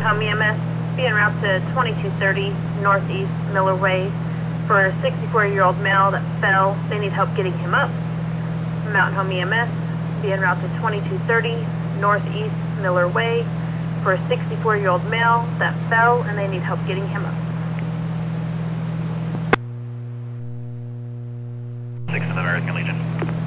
Home EMS, be en route to 2230 Northeast Miller Way for a 64-year-old male that fell. They need help getting him up. Mountain Home EMS, be en route to 2230 Northeast Miller Way for a 64-year-old male that fell, and they need help getting him up. 6th American Legion.